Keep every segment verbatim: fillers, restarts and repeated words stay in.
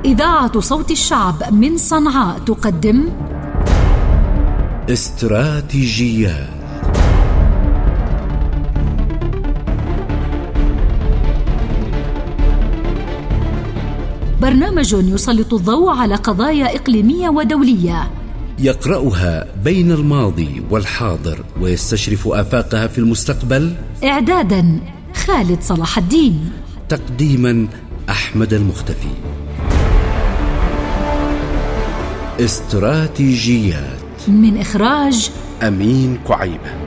إذاعة صوت الشعب من صنعاء تقدم استراتيجيات. برنامج يسلط الضوء على قضايا إقليمية ودولية، يقرأها بين الماضي والحاضر ويستشرف آفاقها في المستقبل. إعدادا خالد صلاح الدين، تقديما أحمد المختفي. استراتيجيات من إخراج أمين كعيبة.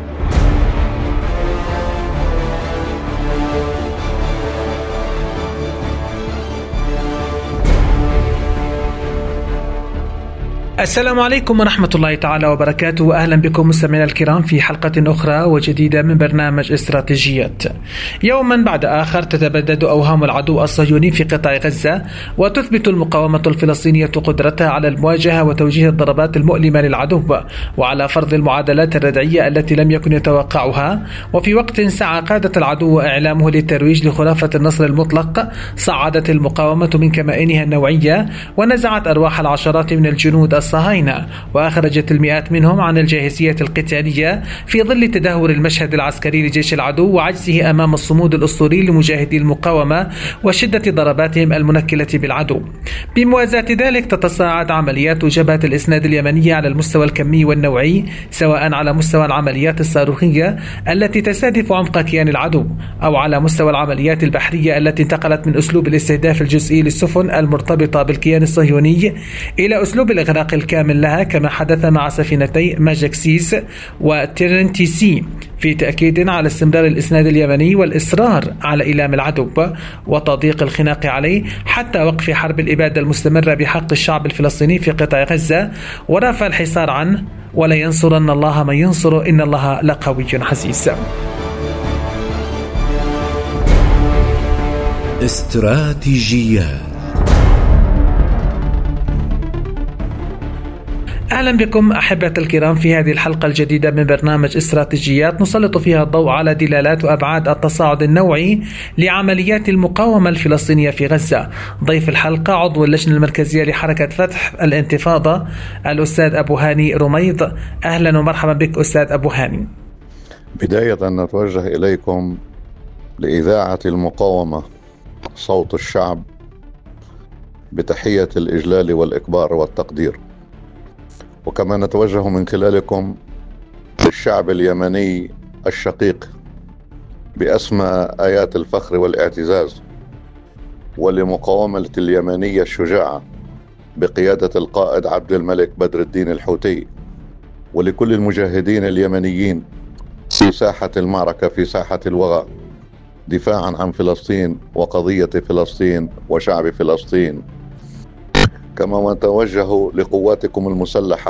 السلام عليكم ورحمة الله تعالى وبركاته، وأهلا بكم مستمعينا الكرام في حلقة أخرى وجديدة من برنامج استراتيجيات. يوما بعد آخر تتبدد أوهام العدو الصهيوني في قطاع غزة، وتثبت المقاومة الفلسطينية قدرتها على المواجهة وتوجيه الضربات المؤلمة للعدو وعلى فرض المعادلات الردعية التي لم يكن يتوقعها. وفي وقت سعى قادة العدو إعلامه للترويج لخرافة النصر المطلق، صعدت المقاومة من كمائنها النوعية ونزعت أرواح العشرات من الجنود الصهاينة، وأخرجت المئات منهم عن الجاهزية القتالية في ظل تدهور المشهد العسكري لجيش العدو وعجزه أمام الصمود الأسطوري لمجاهدي المقاومة وشدة ضرباتهم المنكلة بالعدو. بموازاة ذلك تتصاعد عمليات جبهة الإسناد اليمنية على المستوى الكمي والنوعي، سواء على مستوى العمليات الصاروخية التي تستهدف عمق كيان العدو، أو على مستوى العمليات البحرية التي انتقلت من أسلوب الاستهداف الجزئي للسفن المرتبطة بالكيان الصهيوني إلى أسلوب الإغراق الكامل لها، كما حدث مع سفينتي ماجكسيس وتيرنتيسي، في تأكيد على استمرار الإسناد اليمني والإصرار على إيلام العدو وتضييق الخناق عليه حتى وقف حرب الإبادة المستمرة بحق الشعب الفلسطيني في قطاع غزة ورفع الحصار عنه. ولا ينصرن الله من ينصره إن الله لقوي عزيز. استراتيجيات. أهلا بكم أحبة الكرام في هذه الحلقة الجديدة من برنامج استراتيجيات، نسلط فيها الضوء على دلالات وأبعاد التصاعد النوعي لعمليات المقاومة الفلسطينية في غزة. ضيف الحلقة عضو اللجنة المركزية لحركة فتح الانتفاضة الأستاذ أبو هاني رميض. أهلا ومرحبا بك أستاذ أبو هاني. بداية نتوجه إليكم لإذاعة المقاومة صوت الشعب بتحية الإجلال والإكبار والتقدير، وكما نتوجه من خلالكم للشعب اليمني الشقيق بأسمى آيات الفخر والاعتزاز، ولمقاومة اليمنية الشجاعة بقيادة القائد عبد الملك بدر الدين الحوثي، ولكل المجاهدين اليمنيين في ساحة المعركة في ساحة الوغى دفاعا عن فلسطين وقضية فلسطين وشعب فلسطين. كما نتوجه لقواتكم المسلحة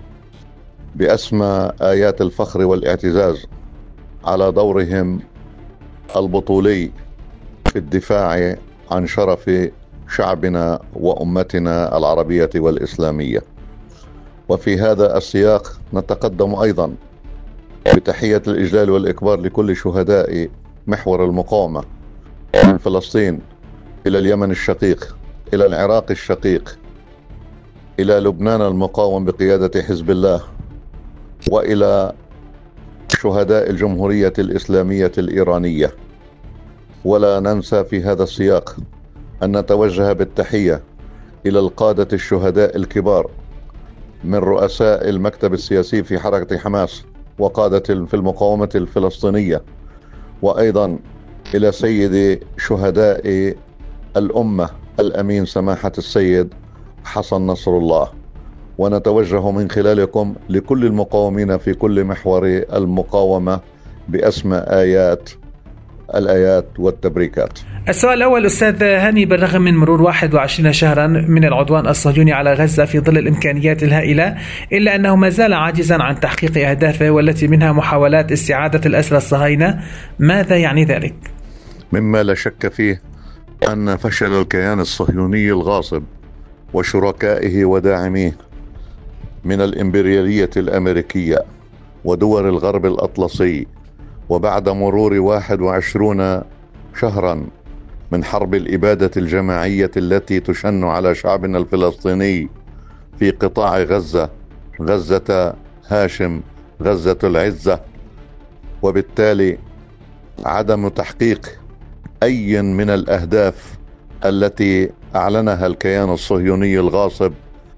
بأسمى آيات الفخر والاعتزاز على دورهم البطولي في الدفاع عن شرف شعبنا وأمتنا العربية والإسلامية. وفي هذا السياق نتقدم أيضا بتحية الإجلال والإكبار لكل شهداء محور المقاومة من فلسطين إلى اليمن الشقيق، إلى العراق الشقيق، إلى لبنان المقاوم بقيادة حزب الله، وإلى شهداء الجمهورية الإسلامية الإيرانية. ولا ننسى في هذا السياق أن نتوجه بالتحية إلى القادة الشهداء الكبار من رؤساء المكتب السياسي في حركة حماس وقادة في المقاومة الفلسطينية، وأيضا إلى سيد شهداء الأمة الأمين سماحة السيد حسن نصر الله. ونتوجه من خلالكم لكل المقاومين في كل محور المقاومة بأسمى آيات الآيات والتبريكات. السؤال الأول أستاذ هاني، بالرغم من مرور واحد وعشرين شهرا من العدوان الصهيوني على غزة في ظل الإمكانيات الهائلة، إلا أنه ما زال عاجزا عن تحقيق أهدافه، والتي منها محاولات استعادة الأسرى الصهاينة. ماذا يعني ذلك؟ مما لا شك فيه أن فشل الكيان الصهيوني الغاصب وشركائه وداعميه من الإمبريالية الأمريكية ودول الغرب الأطلسي، وبعد مرور واحد وعشرون شهرا من حرب الإبادة الجماعية التي تشن على شعبنا الفلسطيني في قطاع غزة، غزة هاشم، غزة العزة، وبالتالي عدم تحقيق أي من الأهداف التي أعلنها الكيان الصهيوني الغاصب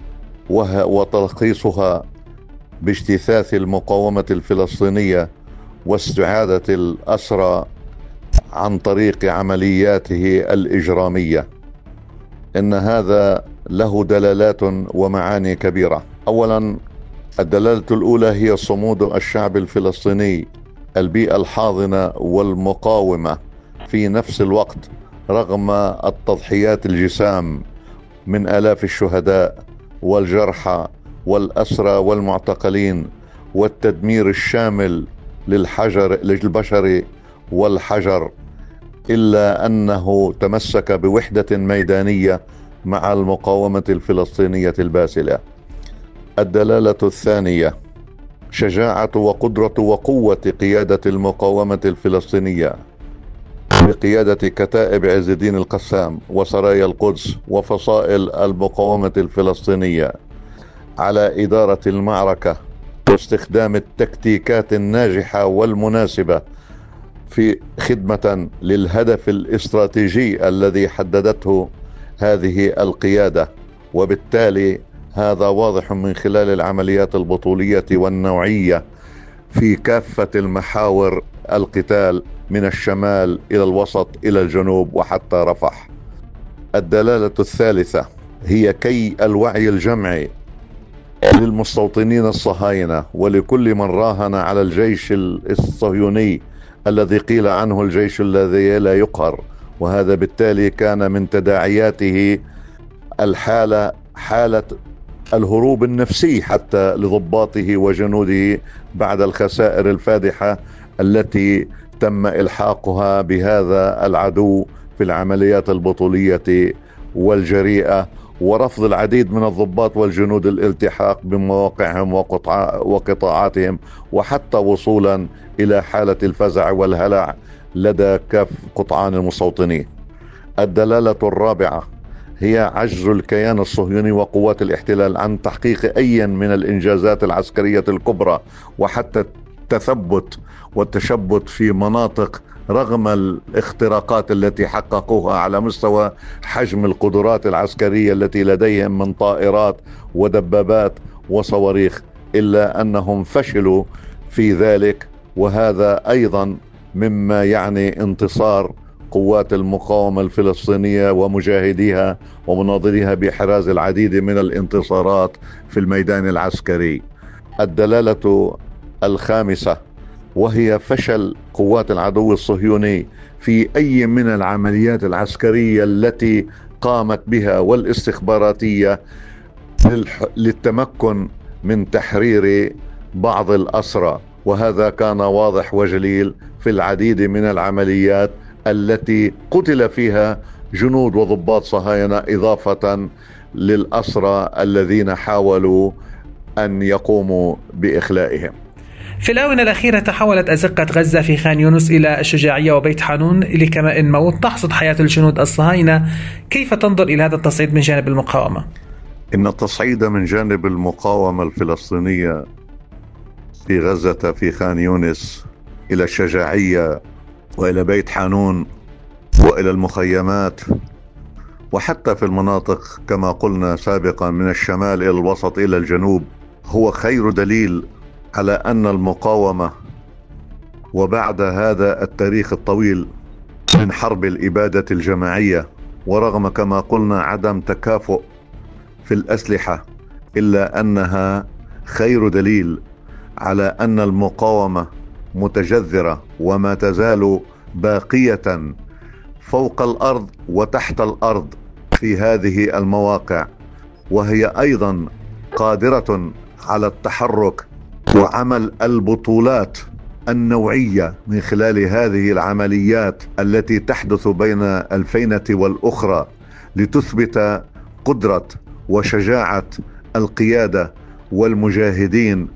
وتلخيصها باجتثاث المقاومة الفلسطينية واستعادة الأسرى عن طريق عملياته الإجرامية. إن هذا له دلالات ومعاني كبيرة. أولا، الدلالة الأولى هي صمود الشعب الفلسطيني، البيئة الحاضنة والمقاومة في نفس الوقت رغم التضحيات الجسام من آلاف الشهداء والجرحى والأسرى والمعتقلين والتدمير الشامل للحجر للبشر والحجر، إلا أنه تمسك بوحدة ميدانية مع المقاومة الفلسطينية الباسلة. الدلالة الثانية شجاعة وقدرة وقوة قيادة المقاومة الفلسطينية بقيادة كتائب عز الدين القسام وسرايا القدس وفصائل المقاومة الفلسطينية على إدارة المعركة واستخدام التكتيكات الناجحة والمناسبة في خدمة للهدف الاستراتيجي الذي حددته هذه القيادة. وبالتالي هذا واضح من خلال العمليات البطولية والنوعية في كافة المحاور القتال من الشمال إلى الوسط إلى الجنوب وحتى رفح. الدلالة الثالثة هي كي الوعي الجمعي للمستوطنين الصهاينة ولكل من راهن على الجيش الصهيوني الذي قيل عنه الجيش الذي لا يقهر، وهذا بالتالي كان من تداعياته الحالة حالة الهروب النفسي حتى لضباطه وجنوده بعد الخسائر الفادحة التي تم إلحاقها بهذا العدو في العمليات البطولية والجريئة، ورفض العديد من الضباط والجنود الالتحاق بمواقعهم وقطاعاتهم، وحتى وصولا إلى حالة الفزع والهلع لدى كافة قطعان المستوطنين. الدلالة الرابعة هي عجز الكيان الصهيوني وقوات الاحتلال عن تحقيق أي من الإنجازات العسكرية الكبرى وحتى التثبت والتشبت في مناطق رغم الاختراقات التي حققوها على مستوى حجم القدرات العسكرية التي لديهم من طائرات ودبابات وصواريخ، إلا أنهم فشلوا في ذلك. وهذا أيضا مما يعني انتصار قوات المقاومة الفلسطينية ومجاهديها ومناضليها بإحراز العديد من الانتصارات في الميدان العسكري. الدلالة الخامسة وهي فشل قوات العدو الصهيوني في أي من العمليات العسكرية التي قامت بها والاستخباراتية للتمكن من تحرير بعض الأسرى، وهذا كان واضح وجليل في العديد من العمليات التي قتل فيها جنود وضباط صهاينة إضافة للأسرى الذين حاولوا أن يقوموا بإخلائهم. في الآونة الأخيرة تحولت أزقة غزة في خان يونس إلى الشجاعية وبيت حانون لكماء الموت تحصد حياة الجنود الصهاينة. كيف تنظر إلى هذا التصعيد من جانب المقاومة؟ إن التصعيد من جانب المقاومة الفلسطينية في غزة في خان يونس إلى الشجاعية وإلى بيت حانون وإلى المخيمات وحتى في المناطق كما قلنا سابقا من الشمال إلى الوسط إلى الجنوب هو خير دليل على أن المقاومة وبعد هذا التاريخ الطويل من حرب الإبادة الجماعية ورغم كما قلنا عدم تكافؤ في الأسلحة، إلا أنها خير دليل على أن المقاومة متجذرة وما تزال باقية فوق الأرض وتحت الأرض في هذه المواقع، وهي أيضا قادرة على التحرك وعمل البطولات النوعية من خلال هذه العمليات التي تحدث بين الفينة والأخرى لتثبت قدرة وشجاعة القيادة والمجاهدين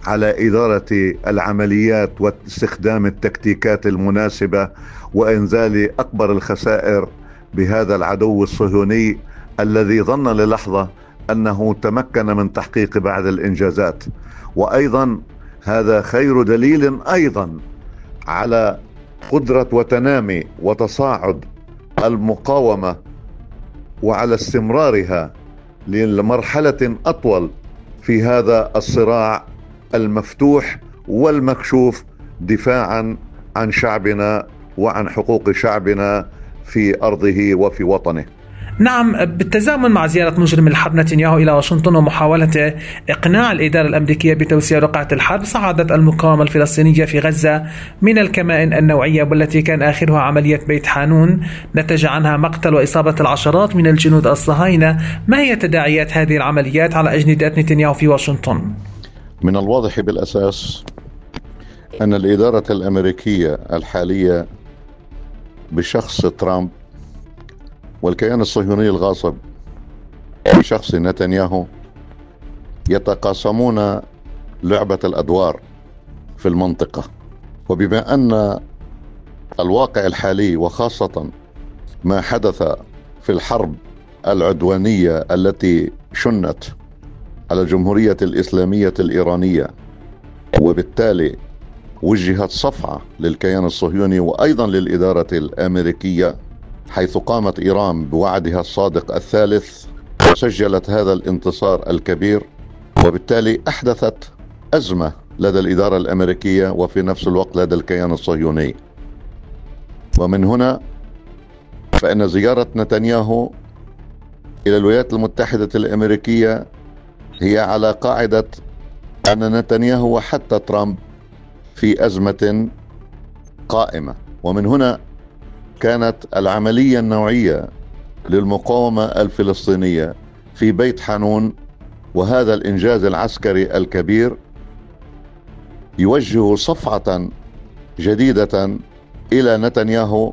على إدارة العمليات واستخدام التكتيكات المناسبة وإنزال أكبر الخسائر بهذا العدو الصهيوني الذي ظن للحظة أنه تمكن من تحقيق بعض الإنجازات. وأيضا هذا خير دليل أيضا على قدرة وتنامي وتصاعد المقاومة وعلى استمرارها لمرحلة أطول في هذا الصراع المفتوح والمكشوف دفاعا عن شعبنا وعن حقوق شعبنا في أرضه وفي وطنه. نعم، بالتزامن مع زيارة مجرم الحرب نتنياهو إلى واشنطن ومحاولة إقناع الإدارة الأمريكية بتوسيع رقعة الحرب، صعدت المقاومة الفلسطينية في غزة من الكمائن النوعية والتي كان آخرها عملية بيت حانون نتج عنها مقتل وإصابة العشرات من الجنود الصهاينة. ما هي تداعيات هذه العمليات على أجندة نتنياهو في واشنطن؟ من الواضح بالأساس أن الإدارة الأمريكية الحالية بشخص ترامب والكيان الصهيوني الغاصب بشخص نتنياهو يتقاسمون لعبة الأدوار في المنطقة. وبما أن الواقع الحالي وخاصة ما حدث في الحرب العدوانية التي شنت على الجمهورية الإسلامية الإيرانية وبالتالي وجهت صفعة للكيان الصهيوني وأيضا للإدارة الأمريكية، حيث قامت إيران بوعدها الصادق الثالث وسجلت هذا الانتصار الكبير، وبالتالي أحدثت أزمة لدى الإدارة الأمريكية وفي نفس الوقت لدى الكيان الصهيوني. ومن هنا فإن زيارة نتنياهو إلى الولايات المتحدة الأمريكية هي على قاعدة أن نتنياهو وحتى ترامب في أزمة قائمة. ومن هنا كانت العملية النوعية للمقاومة الفلسطينية في بيت حانون وهذا الإنجاز العسكري الكبير يوجه صفعة جديدة إلى نتنياهو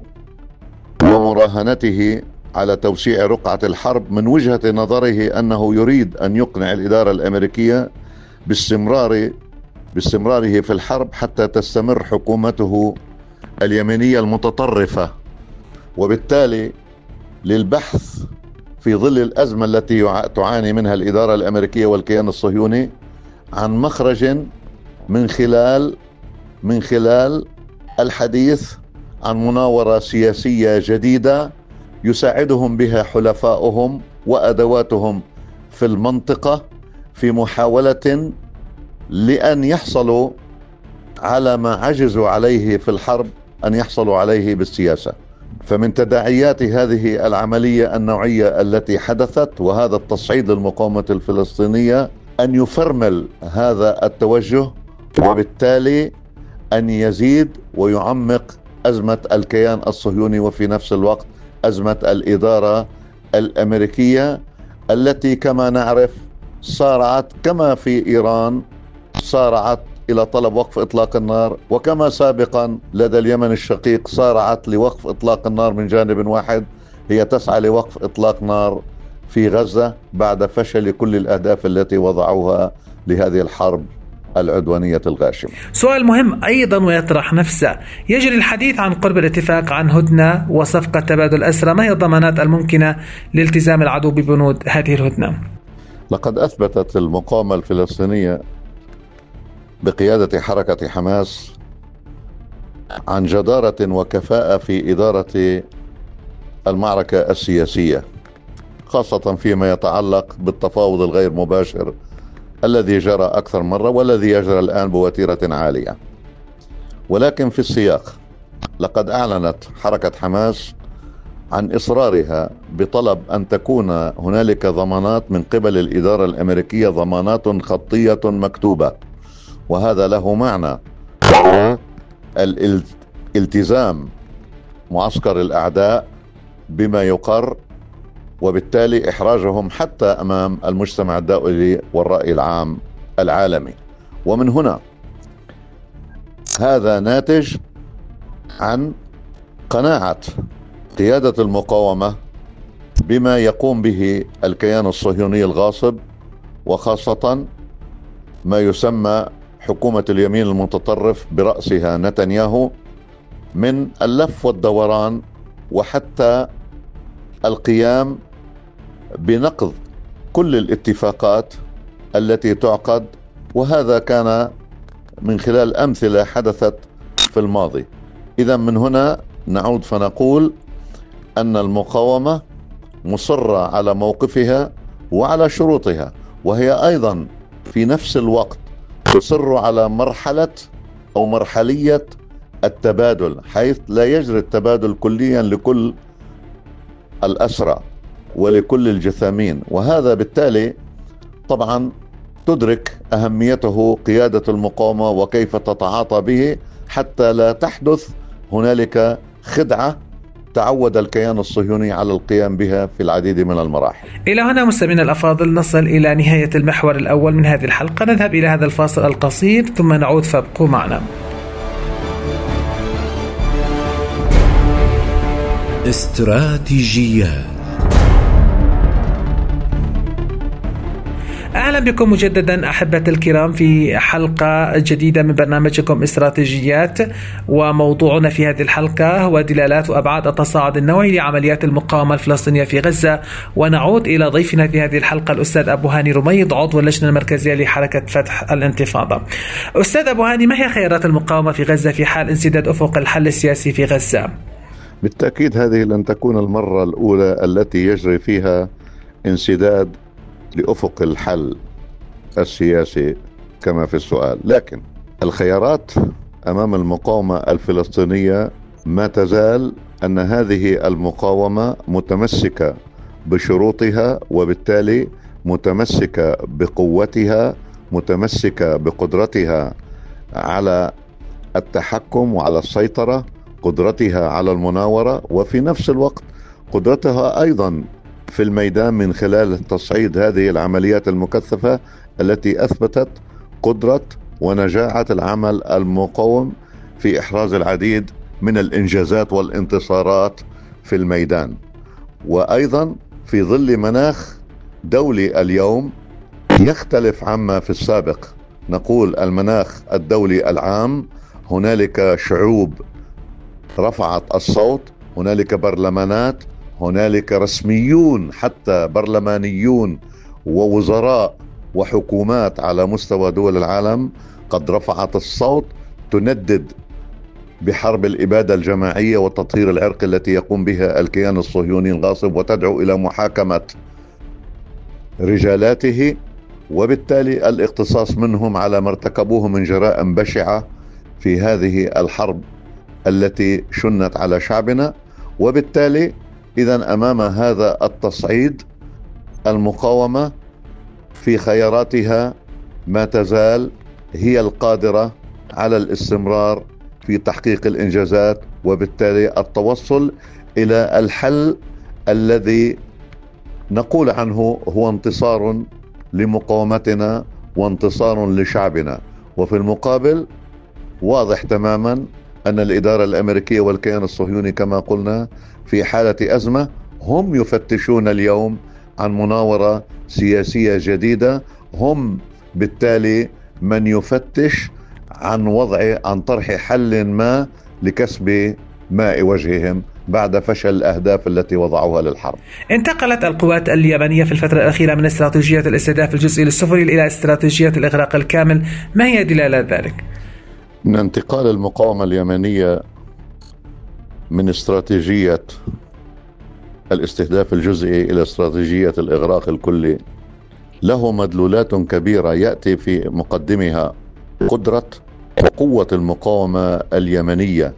ومراهنته على توسيع رقعة الحرب من وجهة نظره أنه يريد أن يقنع الإدارة الأمريكية باستمرار باستمراره في الحرب حتى تستمر حكومته اليمينية المتطرفة، وبالتالي للبحث في ظل الأزمة التي تعاني منها الإدارة الأمريكية والكيان الصهيوني عن مخرج من خلال من خلال الحديث عن مناورة سياسية جديدة يساعدهم بها حلفاؤهم وأدواتهم في المنطقة في محاولة لأن يحصلوا على ما عجزوا عليه في الحرب أن يحصلوا عليه بالسياسة. فمن تداعيات هذه العملية النوعية التي حدثت وهذا التصعيد للمقاومة الفلسطينية أن يفرمل هذا التوجه، وبالتالي أن يزيد ويعمق أزمة الكيان الصهيوني وفي نفس الوقت أزمة الإدارة الأمريكية التي كما نعرف صارعت كما في إيران صارعت إلى طلب وقف إطلاق النار، وكما سابقا لدى اليمن الشقيق صارعت لوقف إطلاق النار من جانب واحد، هي تسعى لوقف إطلاق نار في غزة بعد فشل كل الأهداف التي وضعوها لهذه الحرب العدوانية الغاشمة. سؤال مهم أيضا ويطرح نفسه، يجري الحديث عن قرب الاتفاق عن هدنة وصفقة تبادل أسرى، ما هي الضمانات الممكنة لالتزام العدو ببنود هذه الهدنة؟ لقد أثبتت المقاومة الفلسطينية بقيادة حركة حماس عن جدارة وكفاءة في إدارة المعركة السياسية، خاصة فيما يتعلق بالتفاوض الغير مباشر الذي جرى أكثر مرة والذي يجرى الآن بوتيرة عالية. ولكن في السياق لقد أعلنت حركة حماس عن إصرارها بطلب أن تكون هنالك ضمانات من قبل الإدارة الأمريكية، ضمانات خطية مكتوبة، وهذا له معنى الالتزام معسكر الأعداء بما يقر، وبالتالي إحراجهم حتى أمام المجتمع الدولي والرأي العام العالمي. ومن هنا هذا ناتج عن قناعة قيادة المقاومة بما يقوم به الكيان الصهيوني الغاصب، وخاصة ما يسمى حكومة اليمين المتطرف برأسها نتنياهو من اللف والدوران وحتى القيام بنقض كل الاتفاقات التي تعقد، وهذا كان من خلال أمثلة حدثت في الماضي. إذا من هنا نعود فنقول أن المقاومة مصرة على موقفها وعلى شروطها، وهي أيضا في نفس الوقت تصر على مرحلة أو مرحلية التبادل، حيث لا يجري التبادل كليا لكل الأسرى ولكل الجثامين، وهذا بالتالي طبعا تدرك أهميته قيادة المقاومة وكيف تتعاطى به حتى لا تحدث هنالك خدعة تعود الكيان الصهيوني على القيام بها في العديد من المراحل. إلى هنا مستمعينا الأفاضل نصل إلى نهاية المحور الأول من هذه الحلقة. نذهب إلى هذا الفاصل القصير ثم نعود، فابقوا معنا. استراتيجيات. أهلا بكم مجددا أحبة الكرام في حلقة جديدة من برنامجكم استراتيجيات، وموضوعنا في هذه الحلقة هو دلالات وأبعاد التصاعد النوعي لعمليات المقاومة الفلسطينية في غزة. ونعود إلى ضيفنا في هذه الحلقة الأستاذ أبو هاني رميض، عضو اللجنة المركزية لحركة فتح الانتفاضة. أستاذ أبو هاني، ما هي خيارات المقاومة في غزة في حال انسداد أفق الحل السياسي في غزة؟ بالتأكيد هذه لن تكون المرة الأولى التي يجري فيها انسداد لأفق الحل السياسي كما في السؤال، لكن الخيارات أمام المقاومة الفلسطينية ما تزال أن هذه المقاومة متمسكة بشروطها، وبالتالي متمسكة بقوتها، متمسكة بقدرتها على التحكم وعلى السيطرة، قدرتها على المناورة، وفي نفس الوقت قدرتها أيضا في الميدان من خلال تصعيد هذه العمليات المكثفة التي أثبتت قدرة ونجاعة العمل المقاوم في إحراز العديد من الإنجازات والانتصارات في الميدان. وأيضا في ظل مناخ دولي اليوم يختلف عما في السابق، نقول المناخ الدولي العام هنالك شعوب رفعت الصوت، هنالك برلمانات، هنالك رسميون حتى برلمانيون ووزراء وحكومات على مستوى دول العالم قد رفعت الصوت تندد بحرب الإبادة الجماعية والتطهير العرقي التي يقوم بها الكيان الصهيوني الغاصب، وتدعو إلى محاكمة رجالاته، وبالتالي الاقتصاص منهم على ما ارتكبوه من جرائم بشعة في هذه الحرب التي شنت على شعبنا. وبالتالي إذن أمام هذا التصعيد المقاومة في خياراتها ما تزال هي القادرة على الاستمرار في تحقيق الإنجازات، وبالتالي التوصل إلى الحل الذي نقول عنه هو انتصار لمقاومتنا وانتصار لشعبنا. وفي المقابل واضح تماما أن الإدارة الأمريكية والكيان الصهيوني كما قلنا في حالة أزمة، هم يفتشون اليوم عن مناورة سياسية جديدة، هم بالتالي من يفتش عن وضع عن طرح حل ما لكسب ماء وجههم بعد فشل الأهداف التي وضعوها للحرب. انتقلت القوات اليابانية في الفترة الأخيرة من استراتيجية الاستهداف الجزئي للسفلي إلى استراتيجية الإغراق الكامل، ما هي دلالات ذلك؟ من انتقال المقاومة اليمنية من استراتيجية الاستهداف الجزئي إلى استراتيجية الإغراق الكلي له مدلولات كبيرة يأتي في مقدمها قدرة وقوة المقاومة اليمنية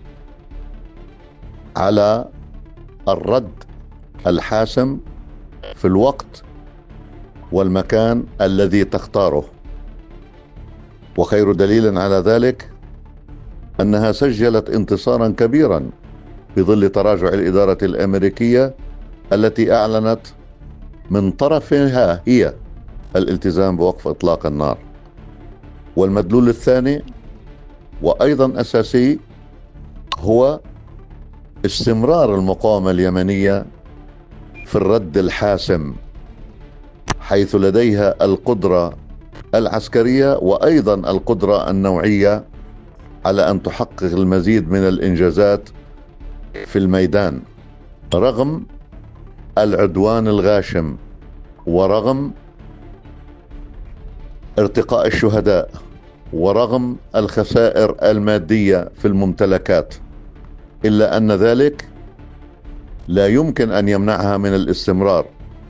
على الرد الحاسم في الوقت والمكان الذي تختاره. وخير دليل على ذلك أنها سجلت انتصارا كبيرا في ظل تراجع الإدارة الأمريكية التي أعلنت من طرفها هي الالتزام بوقف إطلاق النار. والمدلول الثاني وأيضا أساسي هو استمرار المقاومة اليمنية في الرد الحاسم، حيث لديها القدرة العسكرية وأيضا القدرة النوعية على أن تحقق المزيد من الإنجازات في الميدان رغم العدوان الغاشم ورغم ارتقاء الشهداء ورغم الخسائر المادية في الممتلكات، إلا أن ذلك لا يمكن أن يمنعها من الاستمرار.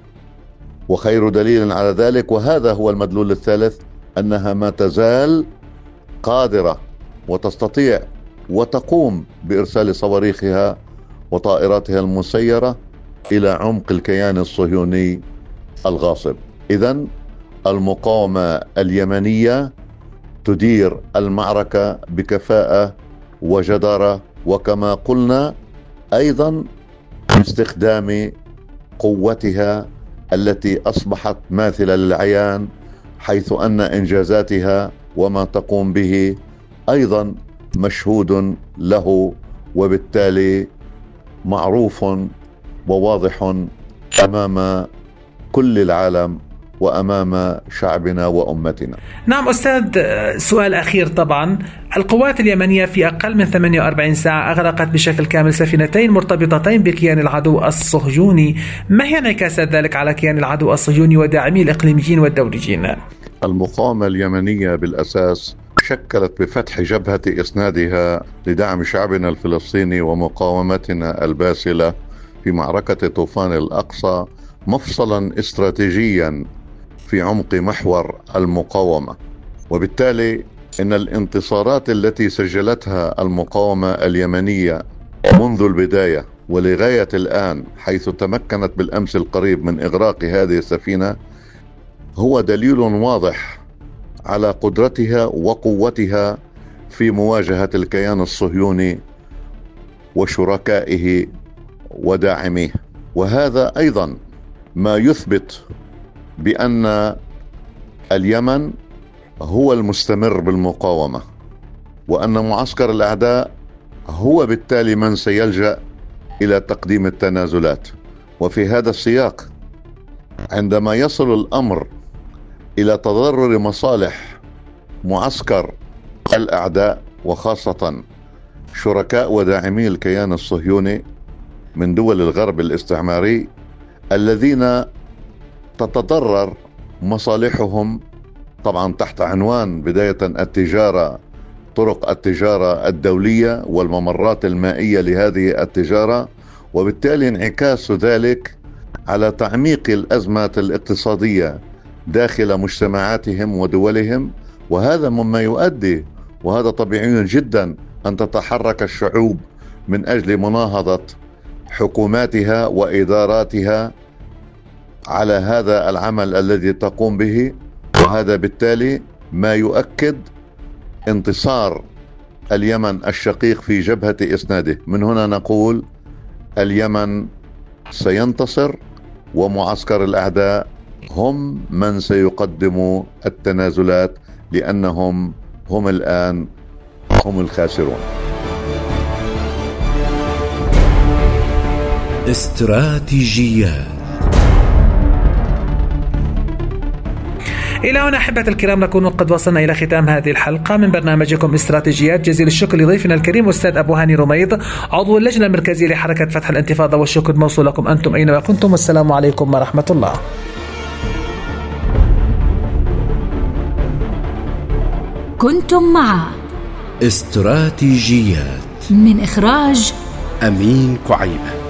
وخير دليل على ذلك، وهذا هو المدلول الثالث، أنها ما تزال قادرة وتستطيع وتقوم بإرسال صواريخها وطائراتها المسيرة إلى عمق الكيان الصهيوني الغاصب. إذن المقاومة اليمنية تدير المعركة بكفاءة وجدارة، وكما قلنا أيضا باستخدام قوتها التي أصبحت ماثلة للعيان، حيث أن إنجازاتها وما تقوم به أيضا مشهود له، وبالتالي معروف وواضح أمام كل العالم وأمام شعبنا وأمتنا. نعم أستاذ، سؤال أخير. طبعا القوات اليمنية في أقل من ثمانية وأربعين ساعة أغرقت بشكل كامل سفينتين مرتبطتين بكيان العدو الصهيوني. ما هي انعكاسات ذلك على كيان العدو الصهيوني وداعميه الإقليميين والدوليين؟ المقاومة اليمنية بالأساس شكلت بفتح جبهة إسنادها لدعم شعبنا الفلسطيني ومقاومتنا الباسلة في معركة طوفان الأقصى مفصلا استراتيجيا في عمق محور المقاومة. وبالتالي إن الانتصارات التي سجلتها المقاومة اليمنية منذ البداية ولغاية الآن، حيث تمكنت بالأمس القريب من إغراق هذه السفينة، هو دليل واضح على قدرتها وقوتها في مواجهة الكيان الصهيوني وشركائه وداعميه. وهذا أيضا ما يثبت بأن اليمن هو المستمر بالمقاومة، وأن معسكر الأعداء هو بالتالي من سيلجأ إلى تقديم التنازلات. وفي هذا السياق، عندما يصل الأمر إلى تضرر مصالح معسكر الأعداء وخاصة شركاء وداعمي الكيان الصهيوني من دول الغرب الاستعماري الذين تتضرر مصالحهم، طبعا تحت عنوان بداية التجارة، طرق التجارة الدولية والممرات المائية لهذه التجارة، وبالتالي انعكاس ذلك على تعميق الأزمات الاقتصادية داخل مجتمعاتهم ودولهم. وهذا مما يؤدي، وهذا طبيعي جدا، أن تتحرك الشعوب من أجل مناهضة حكوماتها وإداراتها على هذا العمل الذي تقوم به. وهذا بالتالي ما يؤكد انتصار اليمن الشقيق في جبهة إسناده. من هنا نقول اليمن سينتصر، ومعسكر الأعداء هم من سيقدموا التنازلات، لأنهم هم الآن هم الخاسرون. استراتيجيات. إلى هنا أحبة الكرام نكون قد وصلنا إلى ختام هذه الحلقة من برنامجكم استراتيجيات. جزيل الشكر لضيفنا الكريم أستاذ أبو هاني رميض، عضو اللجنة المركزية لحركة فتح الانتفاضة، والشكر موصول لكم أنتم أينما كنتم، والسلام عليكم ورحمة الله. كنتم مع استراتيجيات من إخراج أمين كعيبة.